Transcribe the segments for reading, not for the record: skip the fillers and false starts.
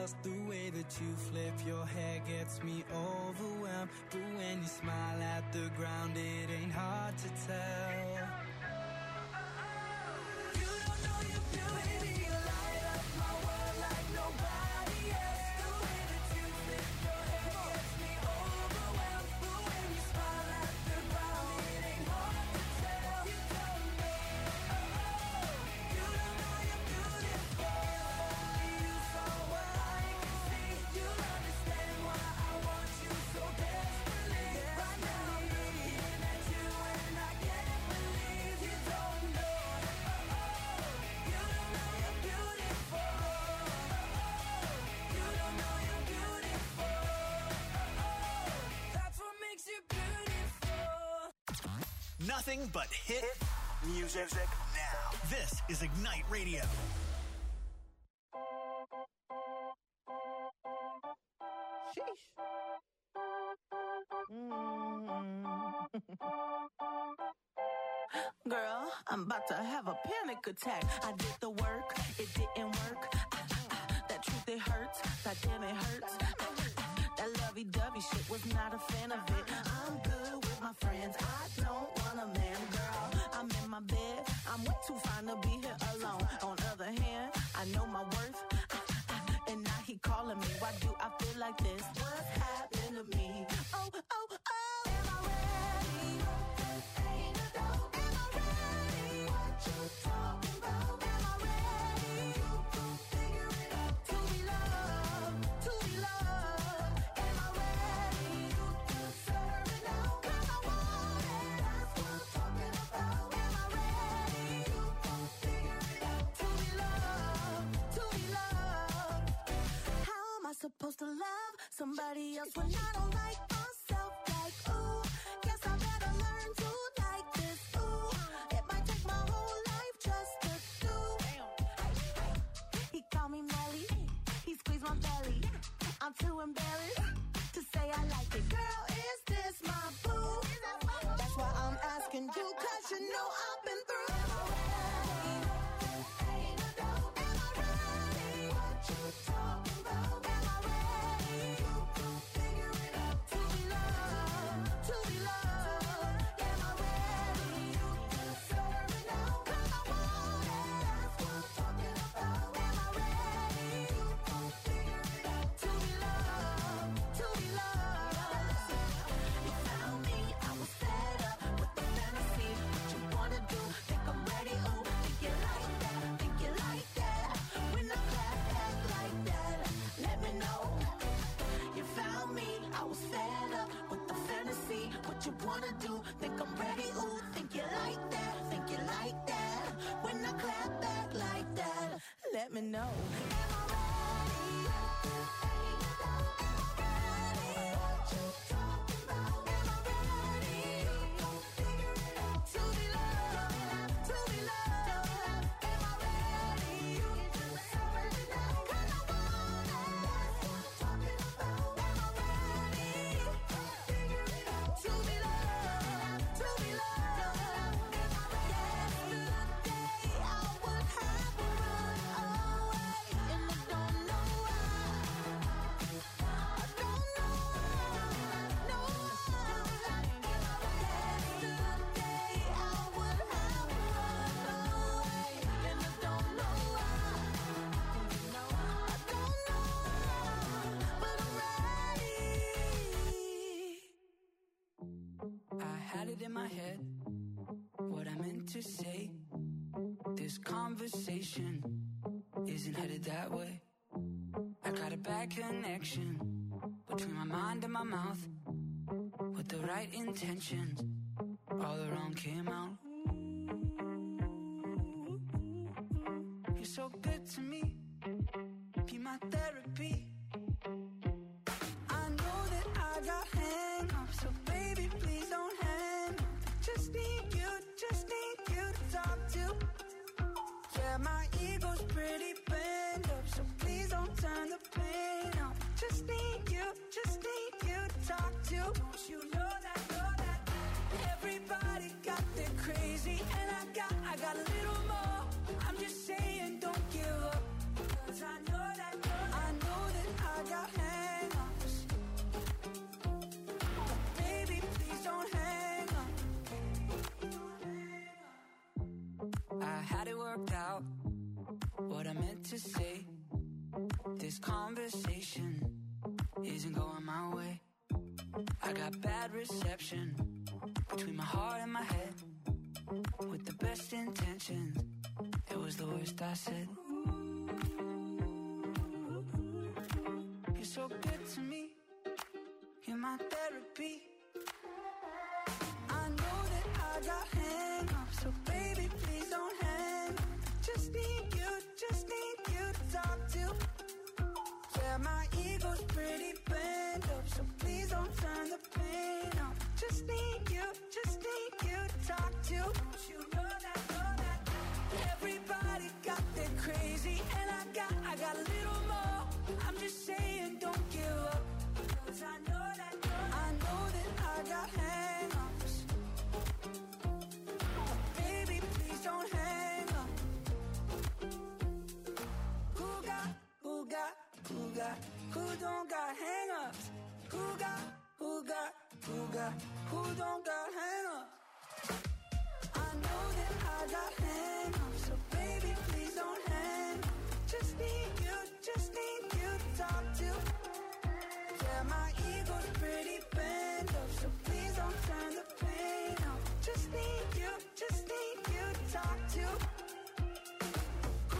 just the way that you flip your hair gets me overwhelmed. But when you smile at the ground, it ain't hard to tell. You don't know your beauty, you light up my world like nobody else. The way that you flip your hair gets me overwhelmed. But when you smile at the ground, it ain't hard to tell. You don't know, you don't know you're beautiful. Only you saw what I can see. You'll understand why I want you so desperately. Right now I'm looking at you and I can't believe you don't know. You don't know you're beautiful. You don't know you're beautiful. That's what makes you beautiful. Nothing but hit music now. This is Ignite Radio. Sheesh. Girl, I'm about to have a panic attack. I did the work, it didn't work. That truth, it hurts. That damn, it hurts. That lovey-dovey shit, was not a fan of it. I'm good with my friends, I don't want a man, girl. I'm in my bed, I'm way too fine to be here alone. On the other hand, I know my worth. And now he calling me, why do I feel like this? What's happened to me? Oh, oh, oh. Am I ready? Ain't a doubt. Am I ready? What you talking about? Am I ready? You gon' figure it out. To be loved, to be loved. Am I ready? You deserve it now. 'Cause I want it. That's what I'm talking about. Am I ready? You gon' figure it out. To be loved, to be loved. How am I supposed to love somebody else when I don't like myself? Like, ooh, guess I better learn to like this. Ooh, it might take my whole life just to do. He called me Melly, he squeezed my belly. I'm too embarrassed to say I like it. Girl, is this my boo? That's why I'm asking you, 'cause you know I've been through. Am I ready? Ain't a doubt. Am I ready? What you talking about? Am I ready? You gon' figure it out. To be loved, to be loved. Am I ready? You deserve it now. 'Cause I want it. That's what I'm talking about. Am I ready? You gon' figure it out. To be loved, to be loved. You found me, I was fed up with the fantasy. What you wanna do? Think I'm ready? Ooh, think you like that? Think you like that? When I clap back like that, let me know. You found me, I was fed up with the fantasy. What you wanna do? Think I'm ready? Ooh, think you like that? Think you like that? When I clap back like that, let me know. Am I ready? Ain't a doubt. Am I ready? What you talking about? Am I ready? You gon' figure it out. To be loved, to be loved. Am I ready? You deserve it now. 'Cause I want it. That's what I'm talking about. Am I ready? Figure it out. To be loved, to be loved. Am I ready? Yesterday I would have run away, and I don't know why. I don't know why. No. Yesterday I would have run away, and I don't know why. I don't know why, but I'm ready. I had it in my head, what I meant to say. This conversation isn't headed that way. I got a bad connection between my mind and my mouth. With the right intentions, all the wrong came out. You're so good to me, be my therapy. I know that I got hang-ups, so baby, please don't hang up. Just need you to talk to. Yeah, my ego's pretty bent up, so please don't turn the pain up. Just need you to talk to. Don't you know that everybody got their crazy, and I got a little more. I'm just saying, don't give up, 'cause I know that worked out what I meant to say. This conversation isn't going my way. I got bad reception between my heart and my head. With the best intentions, it was the worst I said. You're so good to me, you're my therapy. I know that I got hang-ups, so baby please don't hang. Just need you to talk to. Yeah, my ego's pretty bent up, so please don't turn the pain up. Just need you to talk to. You know that, everybody got their crazy, and I got a little more. I'm just saying, don't give up, 'cause I know that I got hang-ups. Baby, please don't hang up. Who don't got hang-ups? Who don't got hang-ups? I know that I got hang-ups, so baby, please don't hang. Just need you to talk to. Yeah, my ego's pretty bent up, so please don't turn the pain up. Just need you to talk to. Who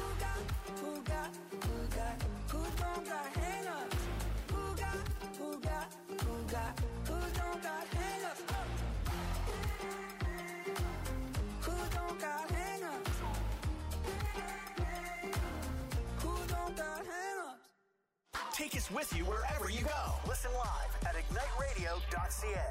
don't got hang-ups? Who don't got hang-ups? Who don't got hang-ups? Who don't got hang-ups? Take us with you wherever you go. Listen live at igniteradio.ca.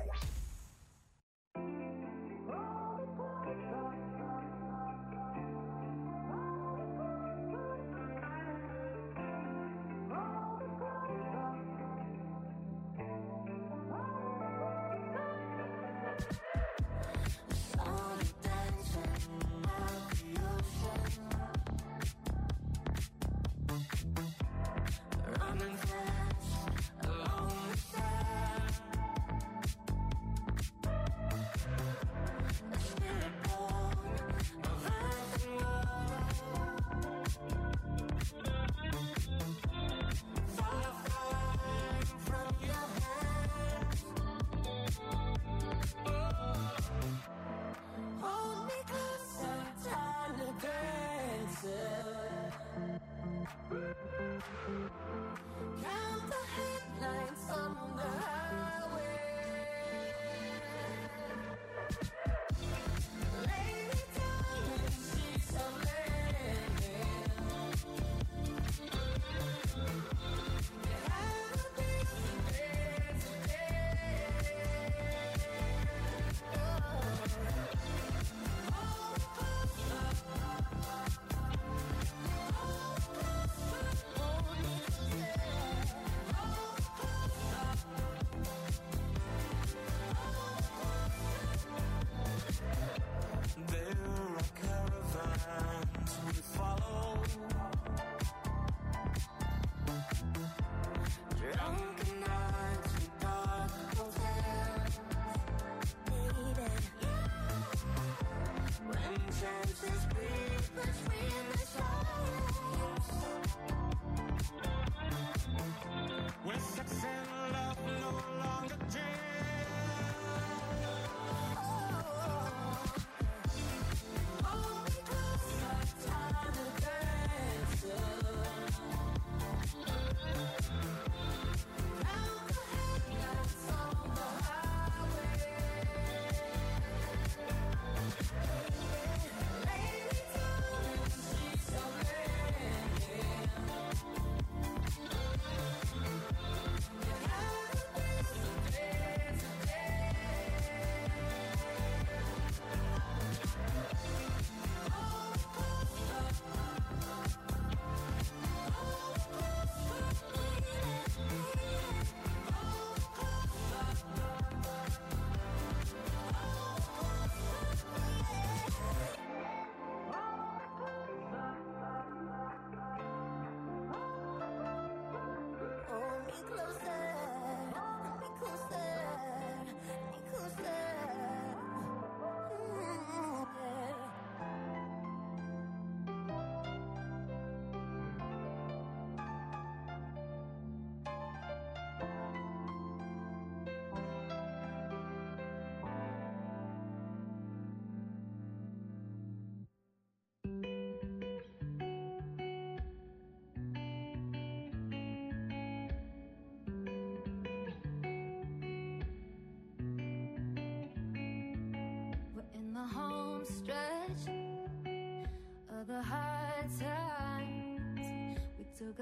Oh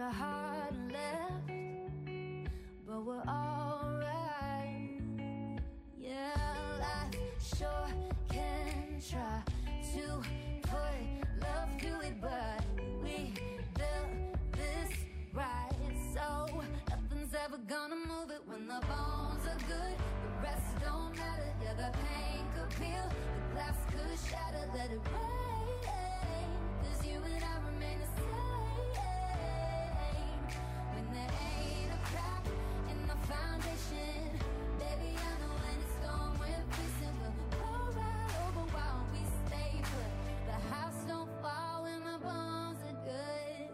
a heart left, but we're alright. Yeah, life sure can try to put love through it, but we built this right, so nothing's ever gonna move it. When the bones are good, the rest don't matter. Yeah, the pain could peel, the glass could shatter. Let it rain, 'cause you and I remain the same. When there ain't a crack in the foundation, baby, I know when it's gone, we're fixing. We'll go right over while we stay put. The house don't fall when the bones are good.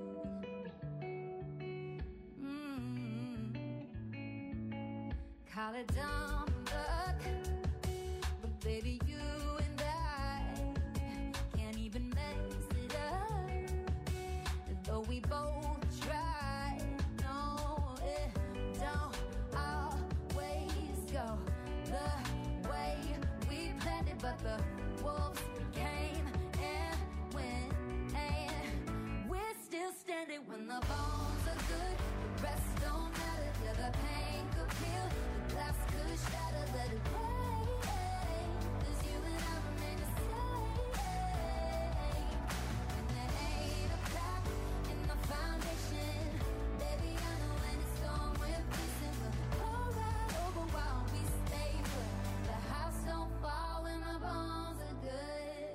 Call it dumb luck, but baby, you and I can't even mess it up. Though we both try, no, it don't always go the way we planned it. But the wolves came and went, and we're still standing. When the bones are good, the rest don't matter. Yeah, the pain could peel, the glass could shatter. Let it rain, 'cause you and I remain the same. When there ain't a crack in the foundation, baby, I know when it's gone, we're fixing. We'll go right over while we stay put. The house don't fall when the bones are good.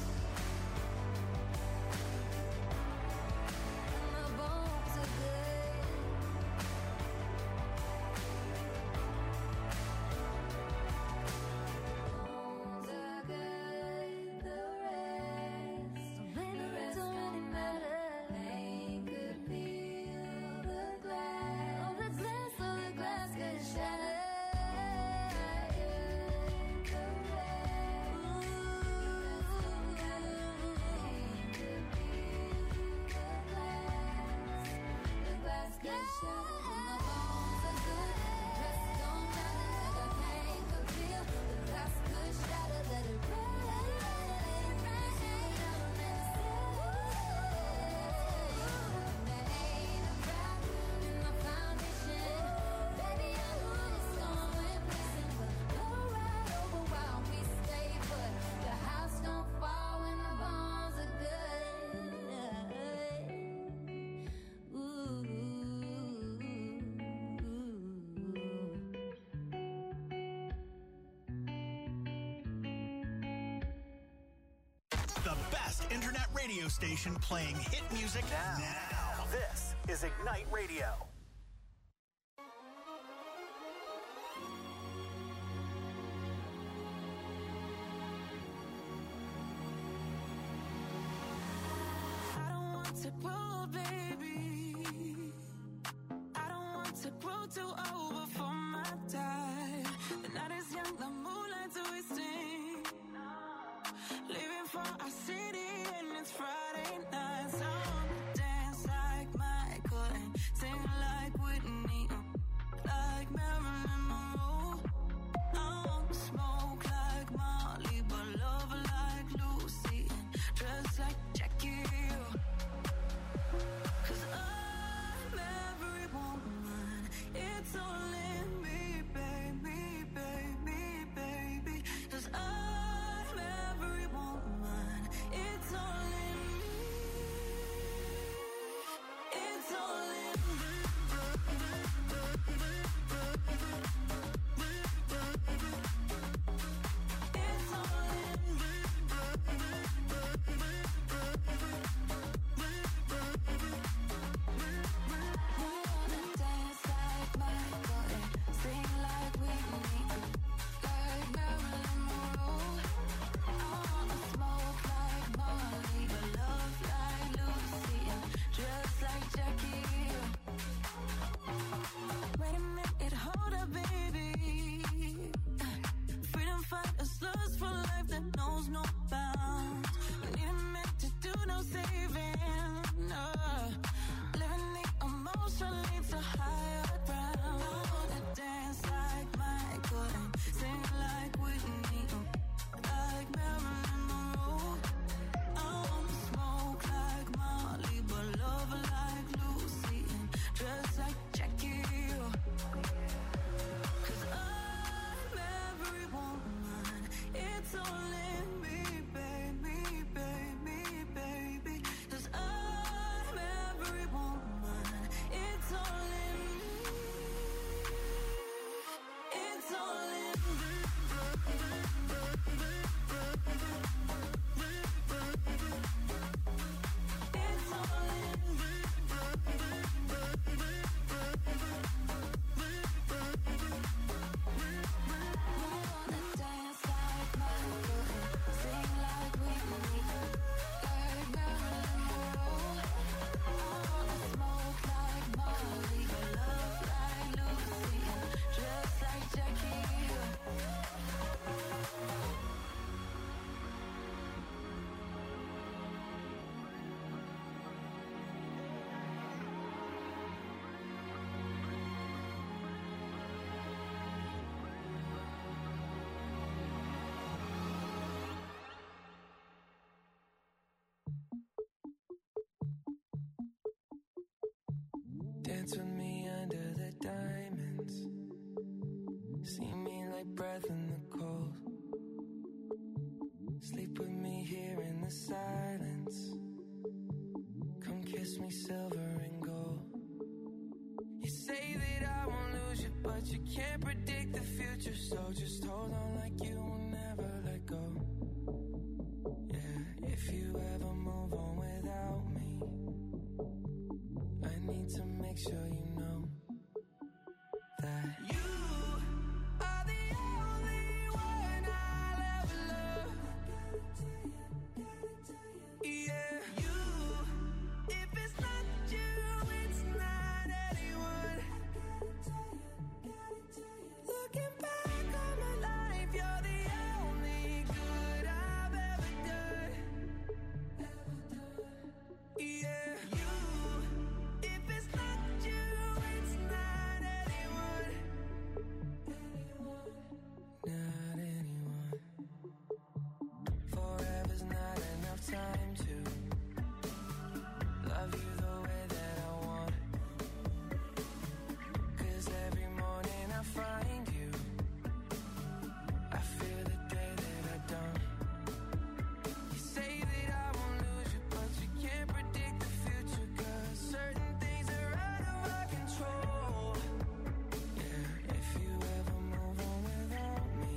When the bones are good. Bones are good, the rest don't really matter. Pain could peel the glass, oh, the glass could shatter. The glass could shatter. When the bones are good, the rest don't matter. The pain could peel, the glass could shatter. Let it rain, 'cause you and I remain the same. There ain't a crack in the foundation, baby, I know when it's gone, we're fixing. We'll go right over while we stay put. The house don't fall when the bones are good. Ooh. The best internet radio station playing hit music now. This is Ignite Radio. I don't want to grow, baby. I don't want to grow too old before my time. The night is young, the moonlight's twisting. Leaving for our city and it's Friday night. So I wanna dance like Michael and sing like Whitney, like Marilyn Monroe. I wanna smoke like Molly, but love like Lucy and dress like Jackie Hill. 'Cause I'm every woman, it's all in me, baby, baby, baby. 'Cause I'm every woman, it's all in me. It's all in me. Dance with me under the diamonds. See me like breath in the cold. Sleep with me here in the silence. Come kiss me silver and gold. You say that I won't lose you, but you can't predict the future. So just hold on like you will never let go. Yeah, if you ever move on without me, I need to make sure you know that you are the only one I'll ever love. Yeah, you. If it's not you, it's not anyone. Looking back on my life, you're the only good I've ever done. Yeah, you. If it's not you, it's not anyone. Not anyone. Forever's not enough time to love you the way that I want. 'Cause every morning I find you, I feel the day that I don't. You say that I won't lose you, but you can't predict the future. 'Cause certain things are out of our control. Yeah, if you ever move on without me,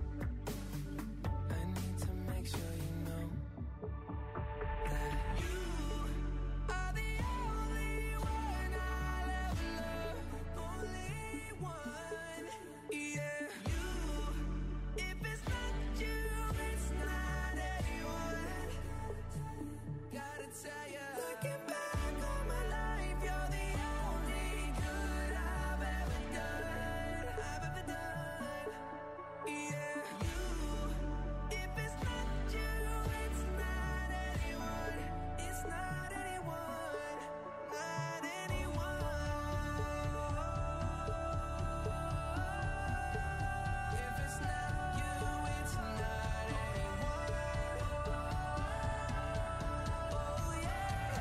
I need to make sure you know that you are the only one I'll ever love. Only one. Yeah, you. If it's not you, it's not anyone. Gotta tell ya. Looking back on my life, you're the only good I've ever done. Yeah, you. If it's not you, it's not anyone. It's not anyone. Not anyone. If it's not you, it's not anyone. Oh yeah.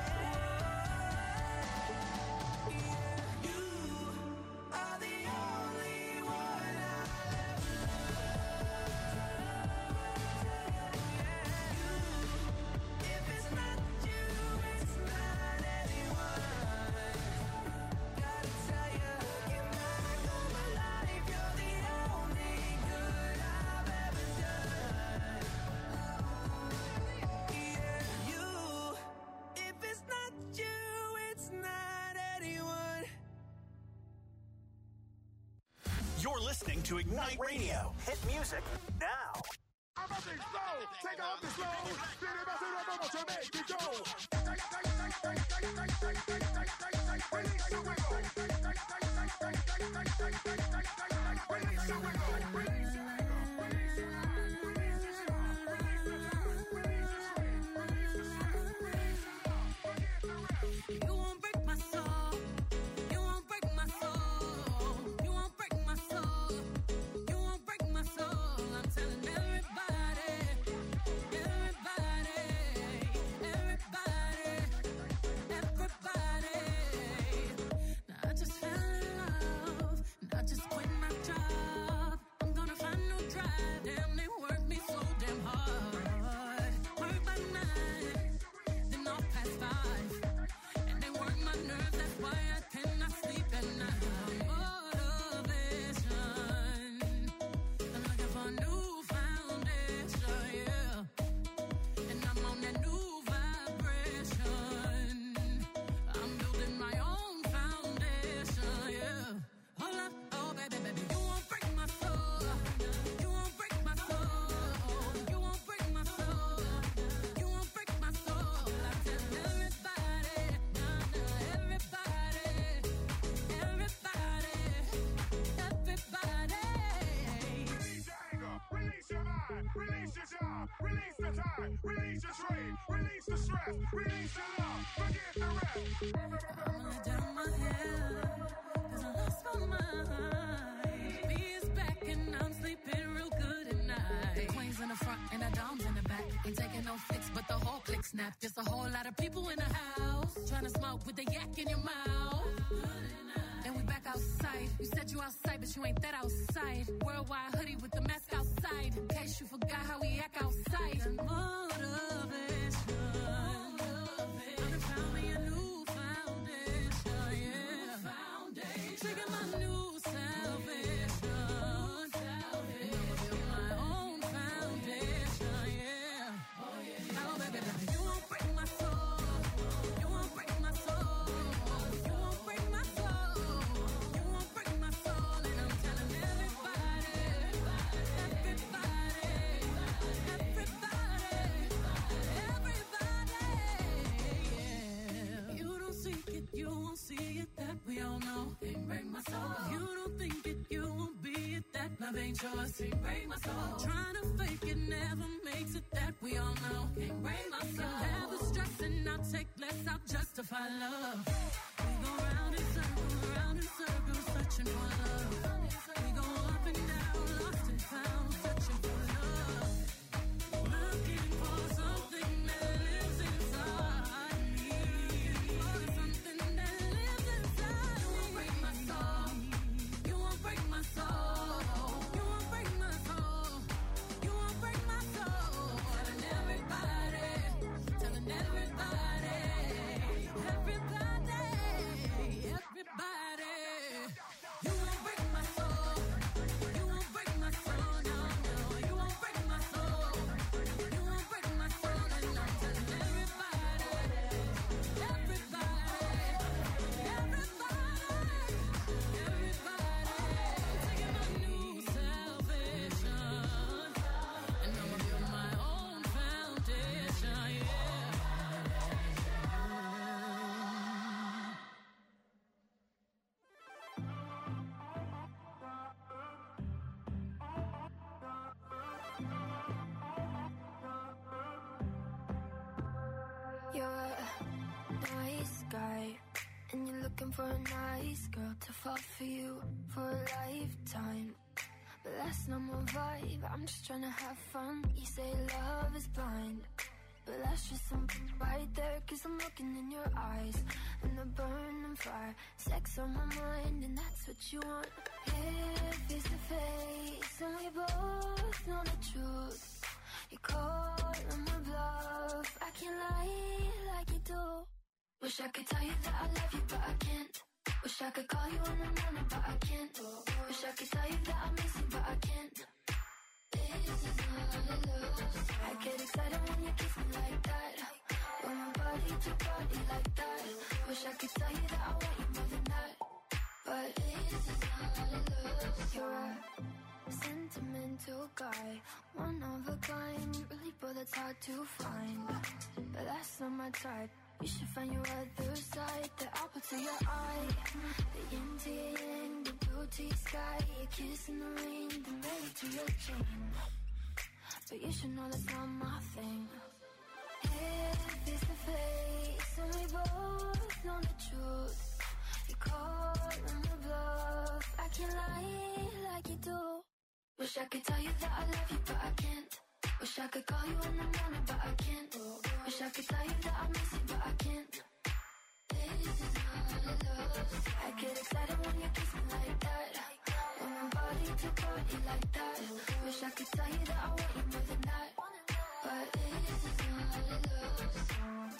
You are the only one I'll ever love. If it's not you, it's not anyone. Gotta tell ya, looking back on my life, you're the only good I've ever done. Yeah, you. If it's not you, it's not anyone. You're listening to Ignite Radio. Hit music now. Take off the slow. To make it go. Release your wiggle. Release your wiggle. Release your You won't break my soul. You won't break my soul. You won't break my soul. You won't break my soul. I'm telling everybody, everybody, everybody, everybody. Now I just fell in love. And I just quit my job. I'm gonna find no drive. Damn, they work me so damn hard. Work by 9, then off past 5. And they work my nerves, that's why I cannot sleep at night. Motivation. I'm looking for a new foundation, yeah. And I'm on that new vibration. I'm building my own foundation, yeah. Hold up, oh baby, baby, you won't break my soul. You won't break my soul. You won't break my soul. You won't break my soul. I tell everybody, nah, everybody, everybody, everybody. Release your anger. Release your mind. Release your job. Release the time. Release your trade. Release the stress. Release the love. Forget the rest. I'm gonna down my head, 'cause I lost my mind. B is back and I'm sleeping real good at night. The queen's in the front and the dom's in the back. Ain't taking no flicks, but the whole click snap. Just a whole lot of people in the house. Tryna smoke with the yak in your mouth. And we back outside. You said you outside, but you ain't that outside. Worldwide hoodie with the mask outside. In case you forgot how we act outside. Motivation. I found me a new foundation, yeah. Trigger my new salvation. My own foundation, yeah. Oh, baby, you won't break my soul. You won't break my soul. You won't break my soul. You won't break my soul. And I'm telling everybody, yeah. You don't seek it, you won't see it, that we all know. Can't break my soul. You don't think it, you won't be it, that love ain't yours. Can't break my soul. Trying to fake it never makes it, that we all know. Can't break my soul. Have the stress and I'll take less, I'll justify love. We go round in circles, searching for love. We go up and down, lost and found, searching for love. Looking for something that lives inside me. For something that lives inside me. You won't break my soul. You won't break my soul. You won't break my soul. You won't break my soul. Telling everybody, telling everybody, everybody, everybody. You won't break my soul. You won't break my soul. No, no. You won't break my soul. You won't break my soul. And I'm telling everybody, everybody, everybody, taking my new salvation. And I'ma build my own foundation, yeah. You're a nice guy, and you're looking for a nice girl to fall for you for a lifetime. But that's not my vibe, I'm just trying to have fun. You say love is blind, but that's just something right there. Cause I'm looking in your eyes, and the burning fire. Sex on my mind, and that's what you want. Here, face to face, and we both know the truth. You call on my bluff, I can't lie like you do. Wish I could tell you that I love you, but I can't. Wish I could call you in the morning, but I can't. Wish I could tell you that I miss you, but I can't. This is not love. I get excited when you kiss me like that. When my body to body like that. Wish I could tell you that I want you more than that. But this is not love. You're a sentimental guy, one of a kind, really, but that's hard to find. But that's not my type. You should find your other side, the apple to your eye, the yin to your yang, the blue to your sky, your kiss in the rain, the married to your chain. But you should know that's not my thing. Here, face to face, and we both know the truth. You call on the bluff, I can't lie like you do. Wish I could tell you that I love you, but I can't. Wish I could call you in the morning, but I can't. Wish I could tell you that I miss you, but I can't. This is not love. I get excited when you kiss me like that. When my body to body like that. Wish I could tell you that I want you more than that. But this is not love.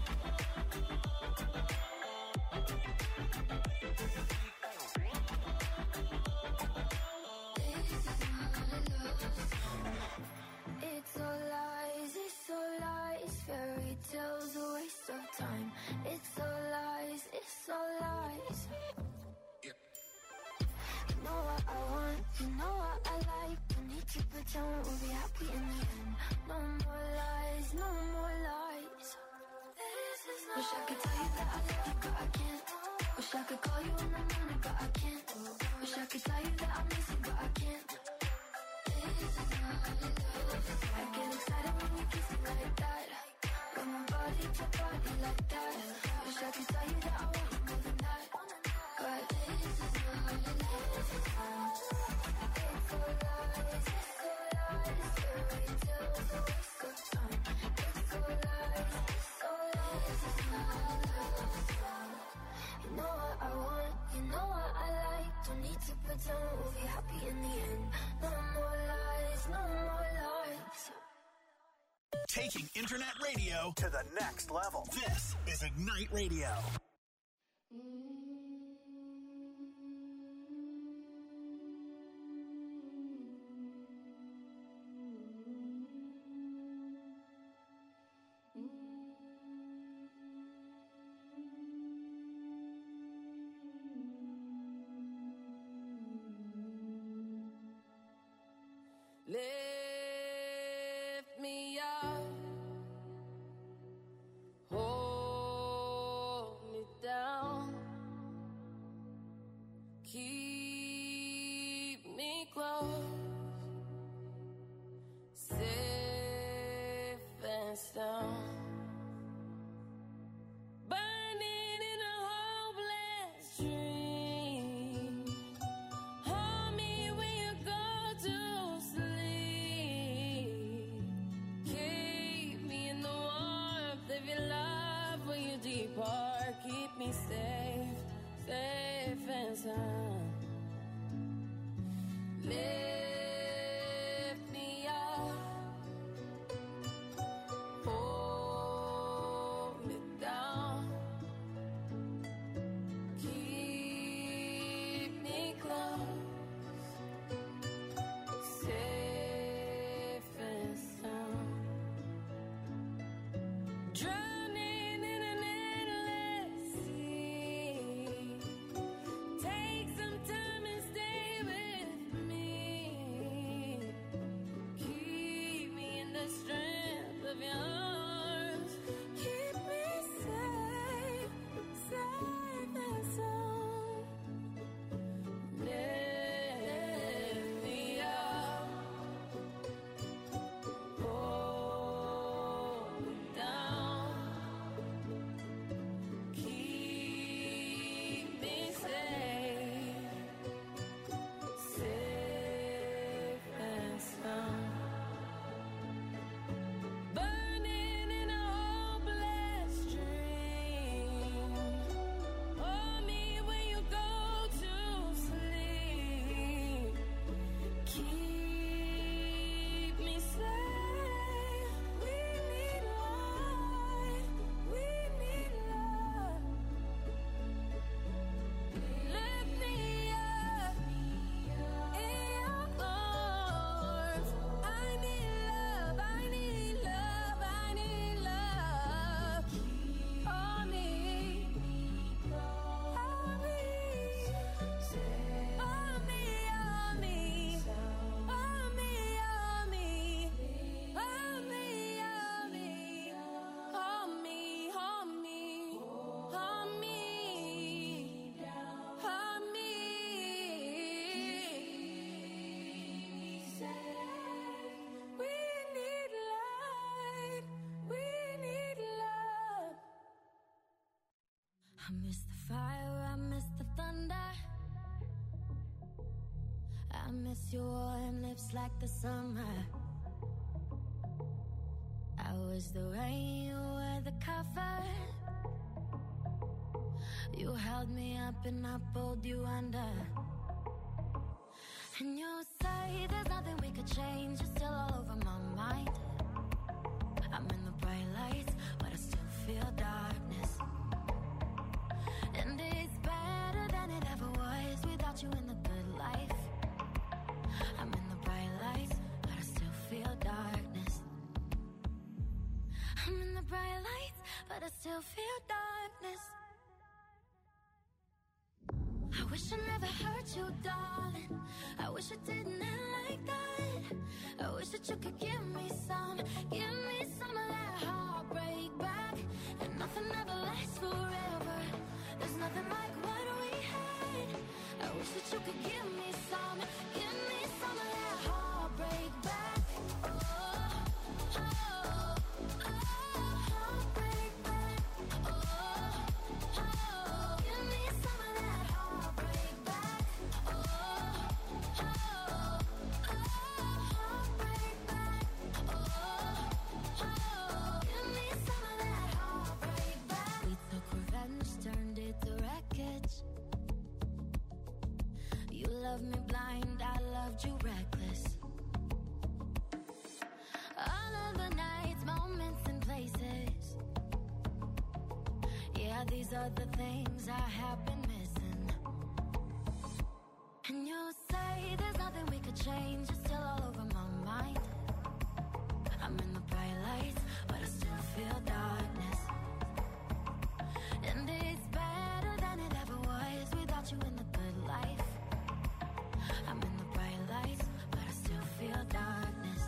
It's all lies, fairy tales, a waste of time. It's all lies, it's all lies. You know what I want, you know what I like. Don't need to pretend we'll be happy in the end. No more lies, no more lies. Wish I could tell you that I love you, but I can't. Wish I could call you in the morning, but I can't. Wish I could tell you that I miss you, but I can't. I get excited when you kiss me like that. When my body to body like that. Wish I could tell you that I want you more than that. But this is not love. It's all lies, fairy tales, a waste of time. It's all lies, it's not love. You know what I like, don't need to pretend we'll be happy in the end. No more lies, no more lies. Taking internet radio to the next level. This is Ignite Radio. Lift me up, hold me down, keep me close, safe and sound. Burning in a hopeless dream. Hold me when you go to sleep. Keep me in the warmth of your love when you depart. Keep me safe, safe and sound. Lift me up, hold me down, keep me close, safe and sound. Drowning in an endless sea. Take some time and stay with me. Keep me in the strength of your arms. Keep me safe, safe and sound. Lift me up, hold me down, keep me safe, safe and sound. Burning in a hopeless dream. Hold me when you go to sleep. Keep me safe. We need light. We need love. Lift me up in your arms. I need love. I need love. I need love. Hold me. Hold me. Hold me. Hold me. Hold me. Hold me. Hold me. Hold me. Hold me. Hold me. Hold me. We need light. We need love. I miss the fire, I miss the thunder. I miss your warm lips like the summer. I was the rain, you were the cover. You held me up and I pulled you under. And you say there's nothing we could change. You're still all over my mind. I'm in the bright lights, but I still feel darkness. And it's better than it ever was without you in the good life. I'm in the bright lights, but I still feel darkness. I'm in the bright lights, but I still feel darkness. I wish I never hurt you, darling. I wish it didn't end like that. I wish that you could give me some of that heartbreak back. And nothing ever lasts forever. There's nothing like what we had. I wish that you could give me some of that heartbreak back. Heartbreak back. Give me some of that heartbreak back. Heartbreak back. Give me some of that loved me blind, I loved you reckless. All of the nights, moments, and places. Yeah, these are the things I have been missing. And you say there's nothing we could change, it's still all over my mind. I'm in the bright lights, but I still feel darkness. And it's better than it ever was without you in the good life. I'm in the bright lights, but I still feel darkness.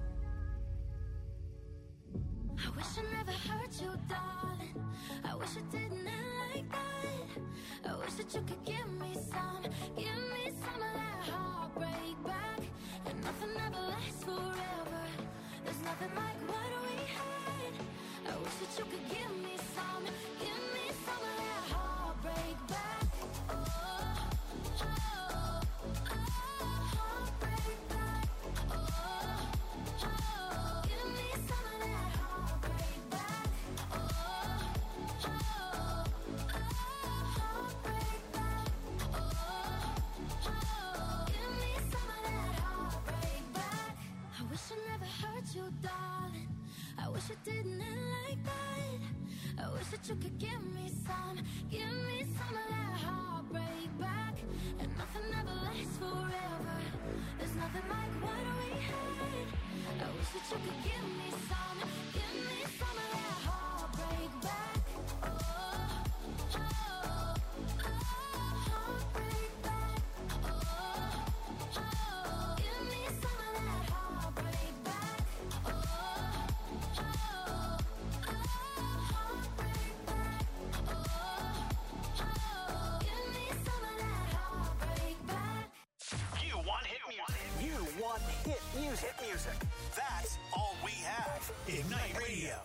I wish I never hurt you, darling. I wish it didn't end like that. I wish that you could give me some of that heartbreak back. And nothing ever lasts forever. There's nothing like what we had. I wish that you could give me some of that heartbreak back. Heartbreak back. Give me some of that heartbreak back. Heartbreak back. Give me some of that heartbreak back. I wish I never hurt you, darling. I wish it didn't end like that. I wish that you could give me some of that heartbreak back. And nothing ever lasts forever. There's nothing like what we had. I wish that you could give me some of that heartbreak back. Heartbreak back. Give me some of that heartbreak back. Heartbreak back. Give me some of that heartbreak back. You want hit music. You want hit music. Hit music. That's all we have. Ignite Radio.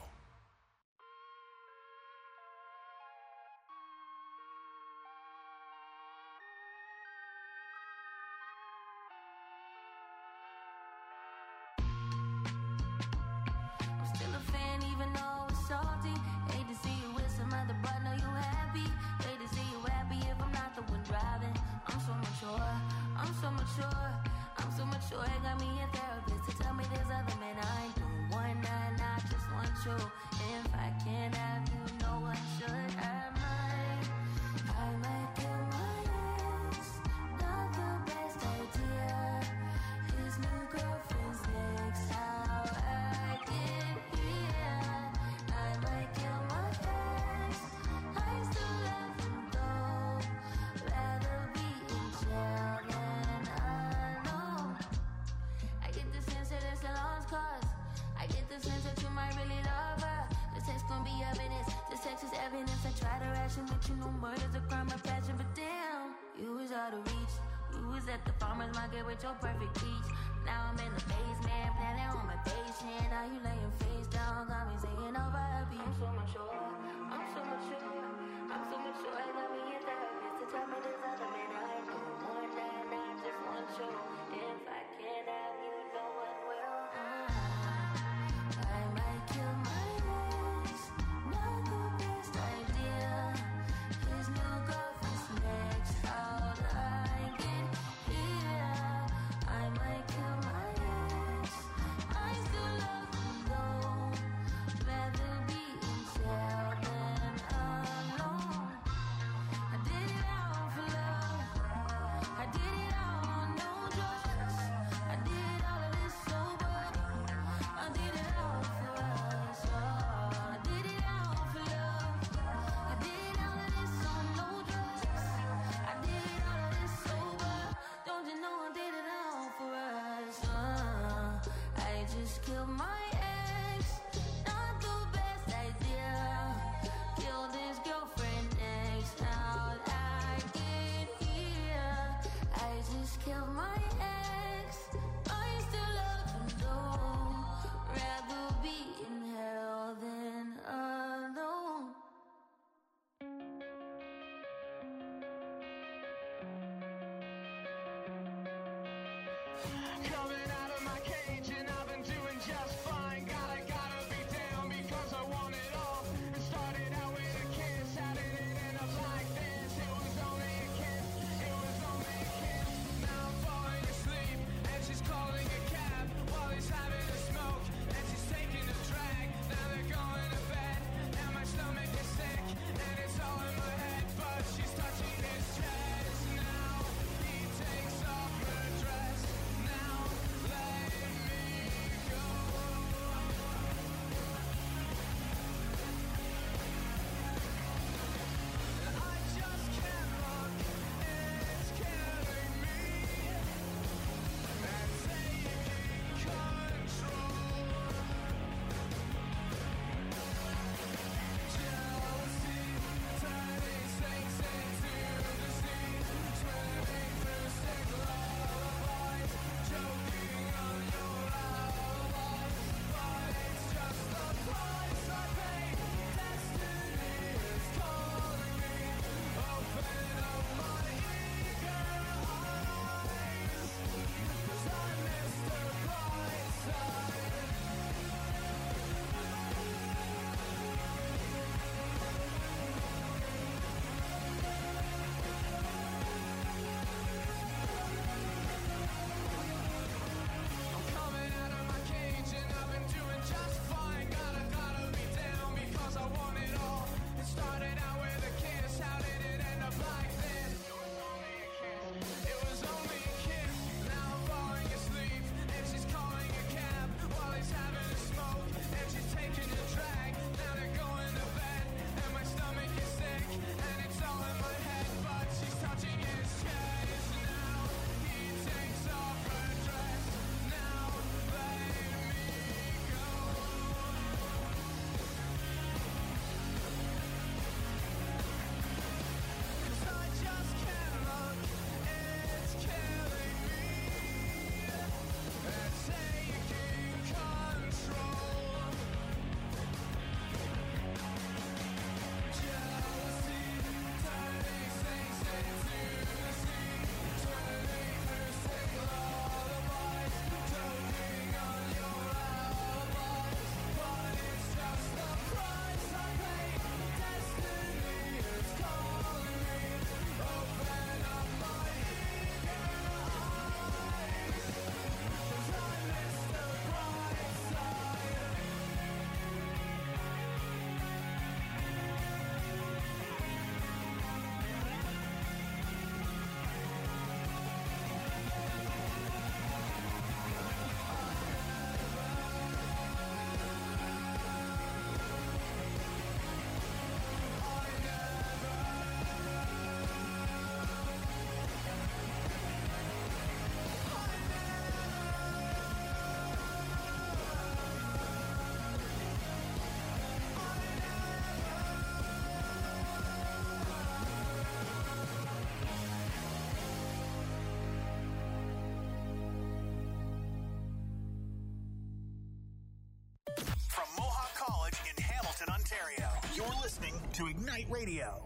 I'm still a fan even though it's salty. Hate to see you with some other, but know you happy. Hate to see you happy if I'm not the one driving. I'm so mature, I'm so mature, I'm so mature. It got me a therapist to tell me there's other men I ain't doing one night, I just want you. If I can't have you, no one should. I might kill my ex. Not the best idea. His new girlfriend's next. How I get here. I might kill my ex. I still love him though. Rather be in jail than alone. I get the sense that it's a lost cause. I get the sense that you might really love her. This text gon' be evidence. This text is evidence. I try to ration with you. No murder's a crime of passion, but damn, you was out of reach. You was at the farmer's market with your perfect peach. Now I'm in the basement, planning on my patient. Now you laying face down, got me singing over a beat. I'm so mature, I'm so mature, I'm so mature. I got me a therapist to tell me there's other men I ain't doing one night, I just want you. If I can't have you, no one will. I might kill my ex, not the best idea. His new girlfriend's next. How'd I get here? I might kill my ex. I still love him though. Rather be in jail than alone. I did it all for love. I did it all on no drugs. I did all of this sober. I did it all for us. I did it all for love. I did all of this on no drugs. I did all of this sober. Don't you know I did it all for us? I just killed my ex. Not the best idea. Killed his girlfriend next. How'd I get here? I just killed my ex. I still love him though. Rather be in hell than alone. Coming out of my cage and I've been doing just fine. Gotta be down because I want it all. It started out with a kiss, how did it end up like this? It was only a kiss, it was only a kiss. Now Night Radio.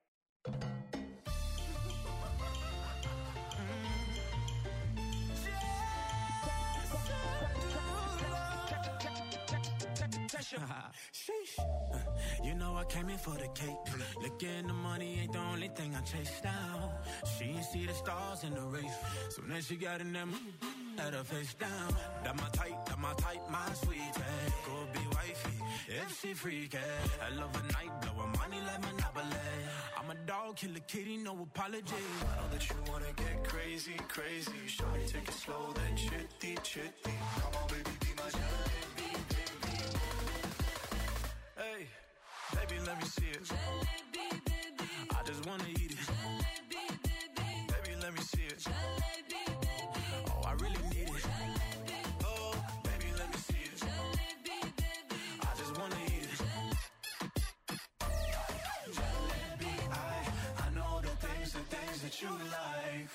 Sheesh. You know I came in for the cake. Looking the money ain't the only thing I chase down. She ain't see the stars in the race. Soon as she got in them, had her face down. That my type, my sweetie. Go be wifey, if she freaky. I love a night, blowin' money like Monopoly. I'm a dog, kill a kitty, no apology. I know that you wanna get crazy, crazy. Shawty, take it slow, then chitty, chitty. Come on, baby, be my jalebi, baby. Hey, baby, let me see it. Jalebi, baby. I just wanna eat it. Jalebi, baby. Baby, let me see it. Jalebi, baby. Oh, I really need it. Jalebi. Oh, baby, let me see it. Jalebi, baby. I just wanna eat it. Jalebi, I know the things that you like.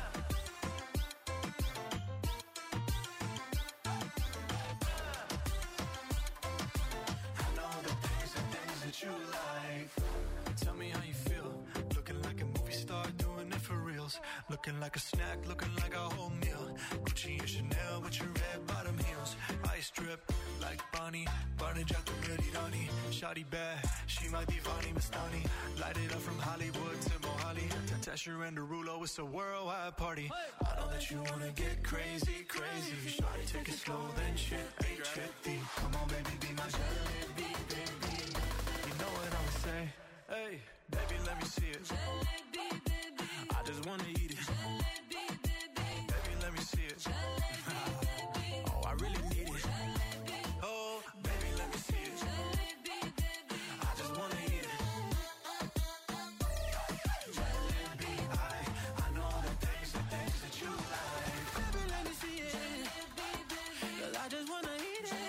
You like. Tell me how you feel. Looking like a movie star, doing it for reals. Looking like a snack, looking like a whole meal. Gucci and Chanel with your red bottom heels. Ice drip like Bonnie. Barney Jack the Ready Donnie. Shawty bad, she my divani Mastani. Light it up from Hollywood to Mohali. Tesher and Derulo, it's a worldwide party. I know that you wanna get crazy, crazy. Shawty, take it slow, then chitty, chitty. Come on, baby, be my jalebi, baby. Know what I'ma say? Hey, baby, let me see it. Jalebi, baby. I just wanna eat it. Jalebi, baby. Baby, let me see it. Oh, I really need it. Oh, baby, let me see it. Jalebi, baby. I just wanna eat it. Jalebi, I know the things that you like. Baby, let me see it. Jalebi, baby. 'Cause I just wanna eat it.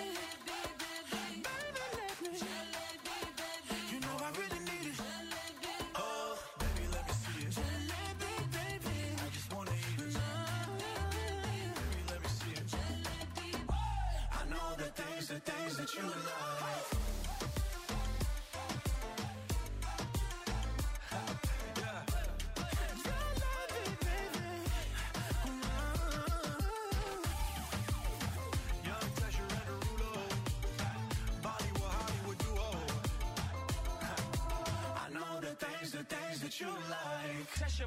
The things that you like. Young Tesher and Derulo, Bollywood, Hollywood duo. I know the things that you like. Tesher.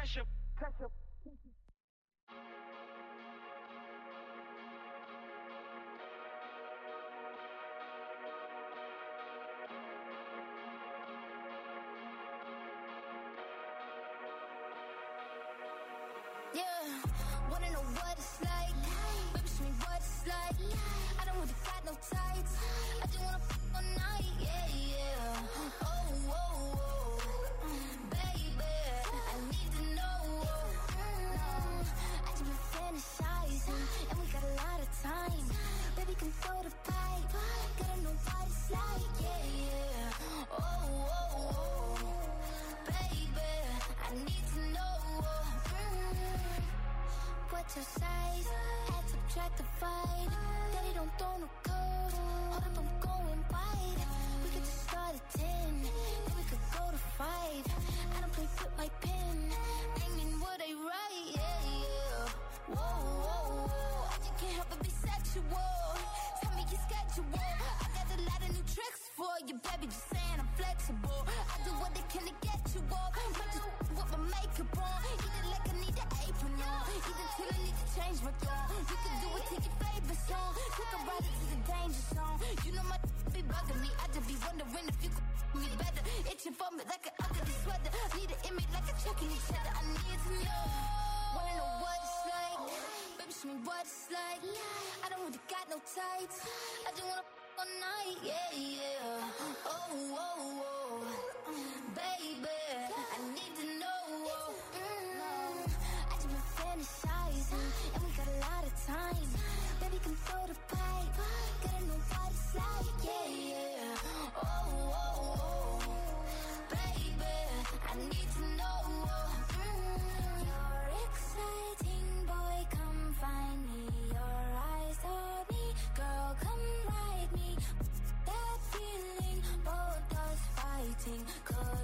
Yeah, wanna know what it's like? Baby, show me what it's like. I don't really got no tights. I just wanna f all night, yeah. Oh, oh, oh, baby, I need to know. I just been fantasizing, and we got a lot of time. Baby, come throw the pipe. Gotta know what it's like, yeah. Oh, oh, oh, baby, I need to know. What's your size? Add, subtract, divide. Daddy don't throw no curves. Hold up, I'm going wide. We could just start at 10, then we could go to 5. I don't play with my pen. Aiming what I write, yeah. Whoa, whoa, whoa. I just can't help but be sexual. Tell me your schedule. I got a lot of new tricks for you, baby. Just saying I'm flexible. I do what I can to get you up. Might just with my makeup on. Eat it like I need an apron on. Eat it till I need to change my tone. You can do it to your favorite song. Take a ride into the danger zone. You know my be bugging me. I just be wondering if you could me better. Itching for me like an ugly sweater. Need an image like a checking each other. I need to know. Wanna know what it's like? Baby, show me what it's like. I don't really got no tights. I just wanna all night, yeah. Oh, oh, oh, baby, I need to know. I just been fantasizing, and we got a lot of time. Baby, come throw the pipe. Gotta know what it's like, yeah. Oh, oh, oh, baby, I need to know. You're exciting, boy, come find me. Your eyes on me, girl, come ride me. That feeling, both us fighting. Cause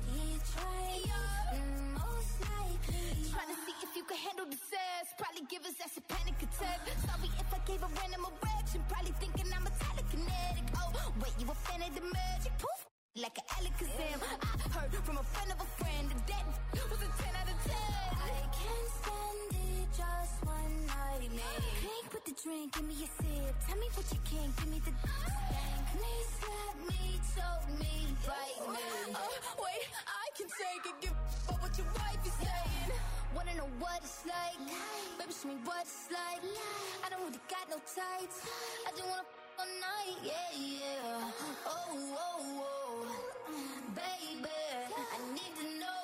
probably give us that's a panic attack. Sorry if I gave a random erection, probably thinking I'm a telekinetic. Oh, wait, you a fan of the magic? Poof, like an Alakazam. I heard from a friend of a friend that was a 10 out of 10. I can't stand it, just one night, man. Drink with the drink, give me a sip. Tell me what you can, give me the stank. Please slap me, choke me, bite me. Wait, I can take it, give up what your wife is saying. Wanna know what it's like? Baby, show me what it's like. I don't really got no tights. I just wanna all night, yeah, yeah. Oh, oh, oh, baby, I need to know.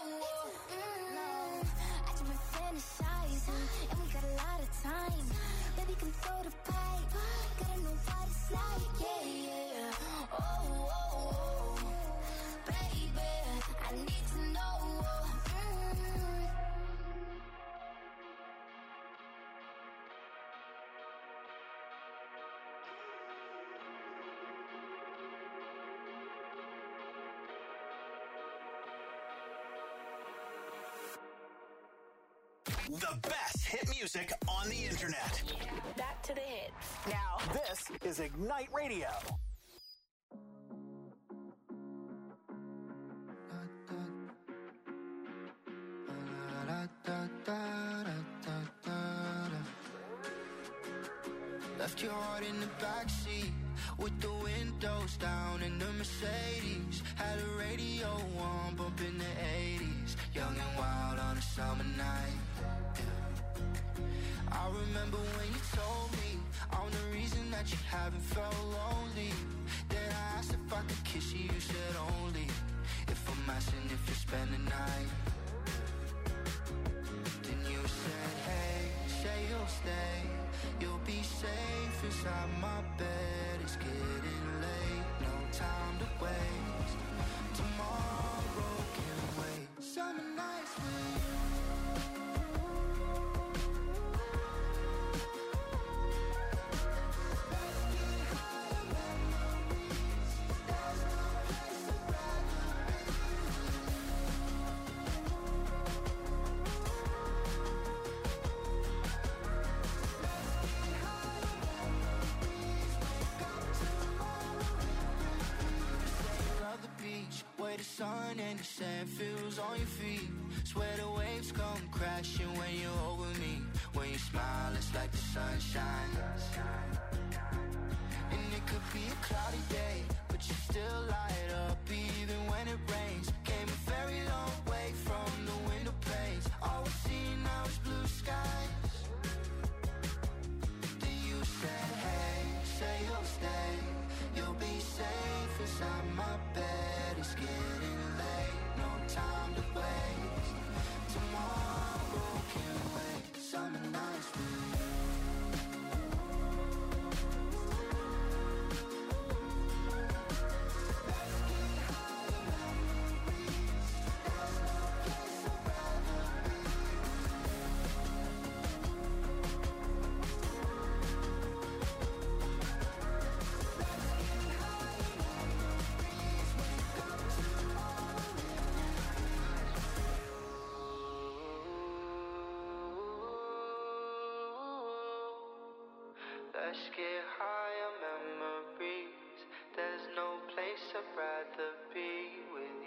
I just been fantasizing, and we got a lot of time. Baby, come throw the pipe. Gotta know what it's like, yeah, yeah. Oh, oh, oh, baby, I need to know. The best hit music on the internet. Back to the hits. Now, this is Ignite Radio. Left your heart in the backseat with the windows down in the Mercedes. Had a radio on, bumping the 80s. Young and wild on a summer night. I remember when you told me I'm the reason that you haven't felt lonely. Then I asked if I could kiss you, you said only if I'm asking if you spend the night. Then you said, hey, say you'll stay. You'll be safe inside my bed. It's getting late, no time to waste. Tomorrow can wait. Summer nights with you. Where the sun and the sand feels on your feet. Swear the waves come crashing when you're over me. When you smile, it's like the sunshine. And it could be a cloudy day, but you still light up even when it rains. Came a very long way from the window panes. All we see now is blue skies. Then you said, hey, say you'll stay. You'll be safe inside my bed. It's getting late, no time to waste. Tomorrow can wait. Summer nights with you. Let's get high on memories. There's no place I'd rather be with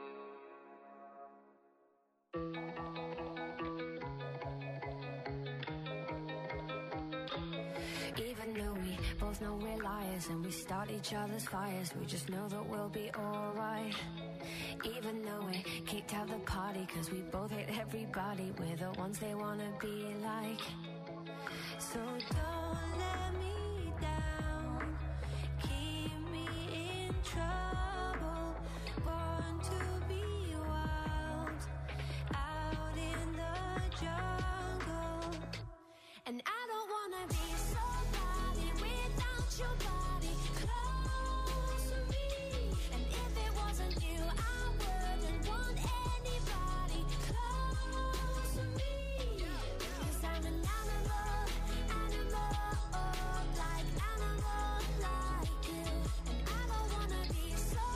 you. Even though we both know we're liars and we start each other's fires, we just know that we'll be alright. Even though we kicked out the party cause we both hate everybody, we're the ones they wanna be like. So don't let me down, keep me in trouble, born to be wild, out in the jungle. And I don't wanna be somebody without your body close to me. And if it wasn't you, I wouldn't want anybody close to me. Cause I'm an animal, like you. And I don't wanna be so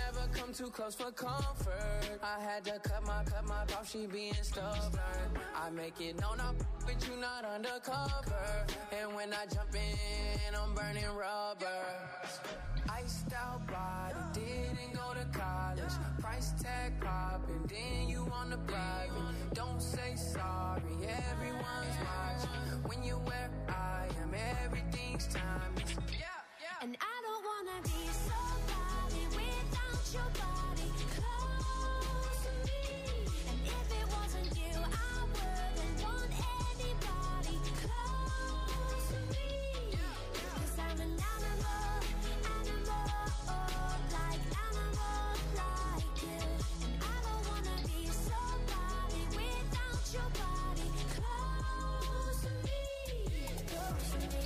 never come too close for comfort. I had to cut my off, she being stubborn. I make it known I'm with you, not undercover. And when I jump in, I'm burning rubber. Iced out body, didn't go to college. Price tag popping, then you on the private. Don't say sorry, everyone's watching. When you're where I am, everything's timeless. And I don't wanna be somebody without your body close to me. And if it wasn't you, I wouldn't want anybody close to me. 'Cause I'm an animal, like you. And I don't wanna be somebody without your body close to me. Close to me.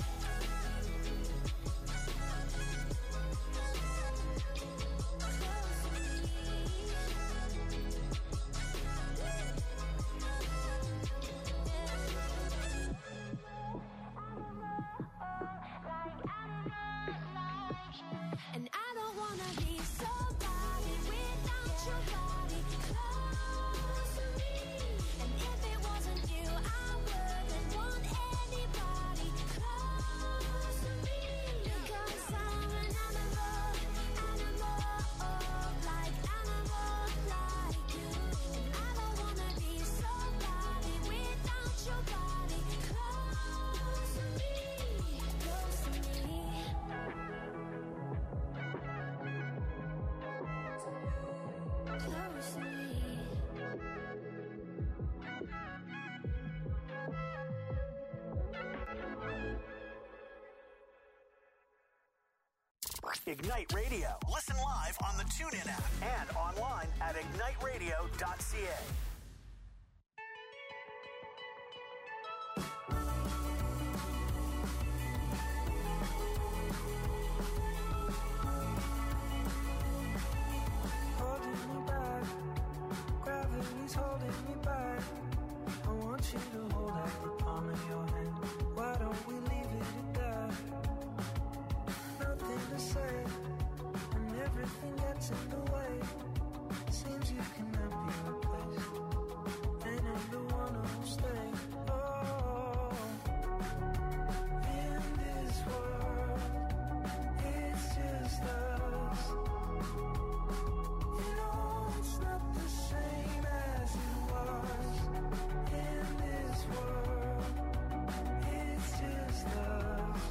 And I don't wanna be somebody without your body close to me. And if it wasn't you, I wouldn't want anybody close to me. Because I'm an animal, like you. And I don't wanna be somebody without your body close to me. Close to me. Close to me. Ignite Radio. Listen live on the TuneIn app and online at igniteradio.ca. Holding me back, gravity's holding me back. I want you to hold out the palm of your hand. Why don't we leave it at that? Nothing to say, and everything gets in the way. Seems you cannot be replaced, and I'm the one who'll stay. Oh, in this world, it's just us. You know it's not the same as it was. In this world, it's just us.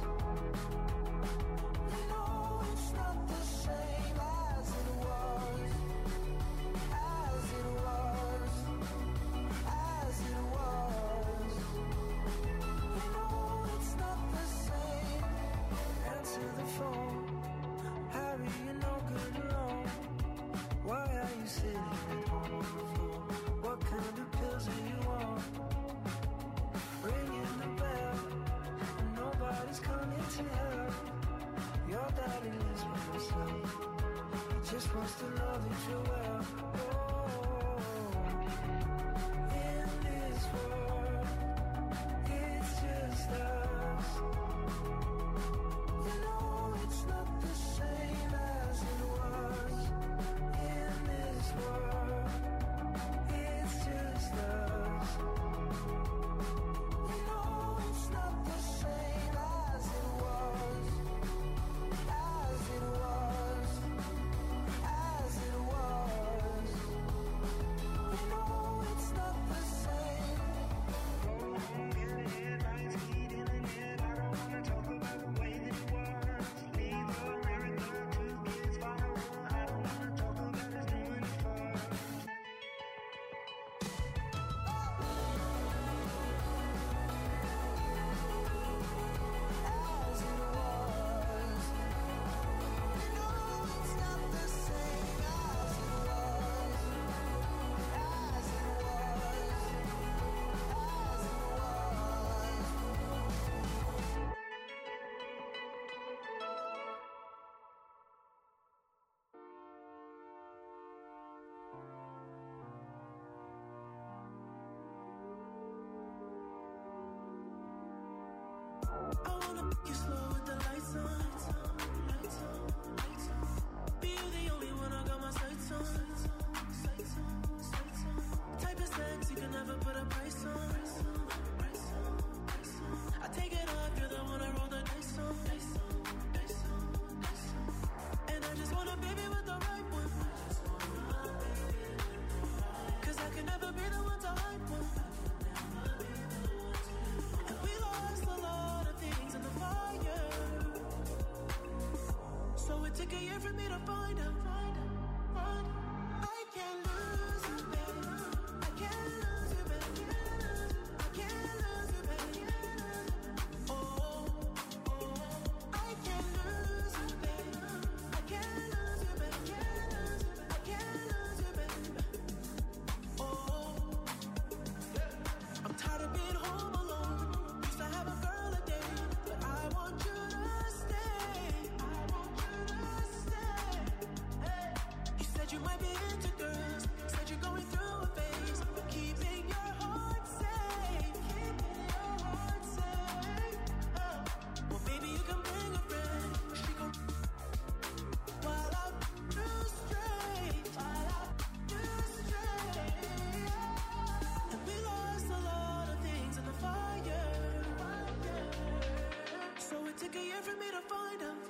You know it's not the same as it was. As it was. As it was. You know it's not the same. Answer the phone. Harry, you're no good alone. Why are you sitting at home on the floor? What kind of pills are you on? Ringing the bell, and nobody's coming to help. Your daddy lives by himself. He just wants to know that you're well. Oh, in this world, it's just us. You know it's not the same as it was. In this world, it's just us. You know it's not the same as it was. As it was. As it was. You know it's not the same. I don't wanna talk about the way that it was. Leave America, 2 kids follow. I don't wanna talk about us doing it first. As it was. You know it's not the same as it was. As it was. As it was. I wanna make you slow with the lights on. Lights on, lights on. Be you the only one I got my sights on. Type of sex you can never put a price on. I take it off, you're the one I roll the dice on. And I just want a baby with the right one. Cause I can never be the one to hype one. And we lost a lot of things in the fire. So it took a year for me to find out. I can't lose you, baby. I can't lose you, baby. I can't lose you, baby. Oh, I can't lose you, baby. I can't lose you, baby. I can't lose you, baby. Oh, I'm tired of being home alone. Used to have a girl a day, but I want you to stay. I want you to stay. Hey. You said you might be into girls. Said you're going through a phase. Keeping your heart safe. Keeping your heart safe. Oh. Well, baby, you can bring a friend. She gon' while I do straight. While I do straight. And we lost a lot of things in the fire. So it took a year for me to find out.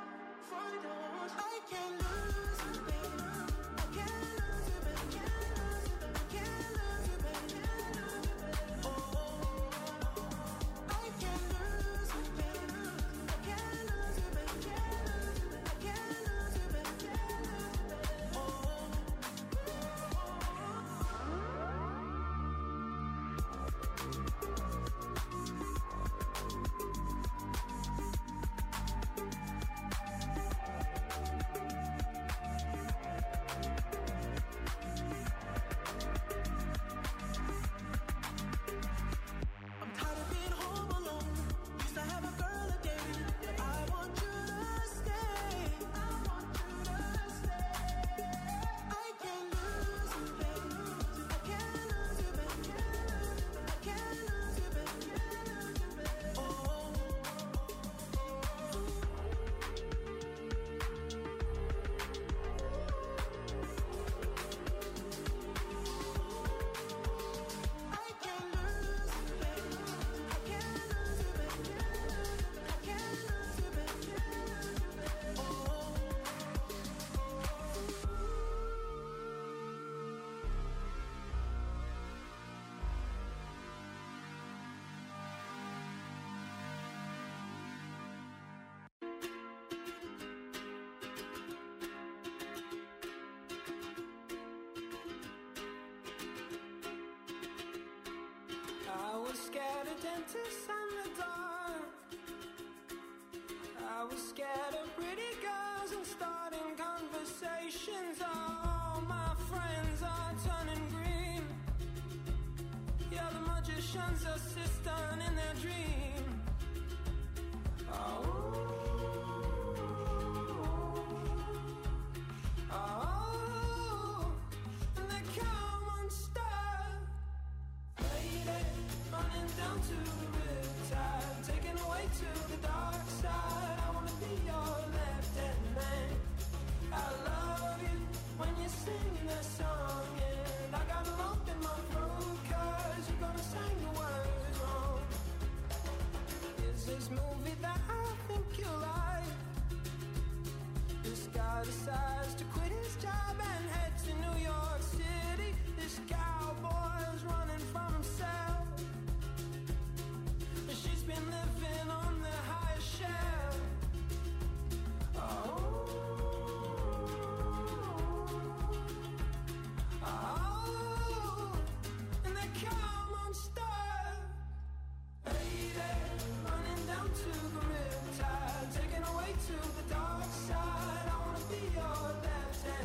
I can't lose you, baby. I can't lose you, baby. I can't lose you, baby. Oh, I can't lose you, baby. I can't lose you, baby. I can't lose you, baby. I'm tired of being home alone. Used to have a girl a day, but I want you to stay. I want you to stay. I can't lose you, baby. I can't lose you, baby. I can't lose you, baby. Oh. I can't lose you, baby. I can't lose you, baby. I can't lose you, baby. Oh. I was scared of dentists and the dark. I was scared of pretty girls and starting conversations. All my friends are turning green. Yeah, the magician's assistant in their dream. Oh, and they come unstuck. Lady, running down to the riptide, taken away to the dark side. I wanna be your left-hand man. I love you when you're singing that song, and I got a lump in my throat 'cause you're gonna sing the words wrong. Is this movie that I think you like? This guy decides to quit.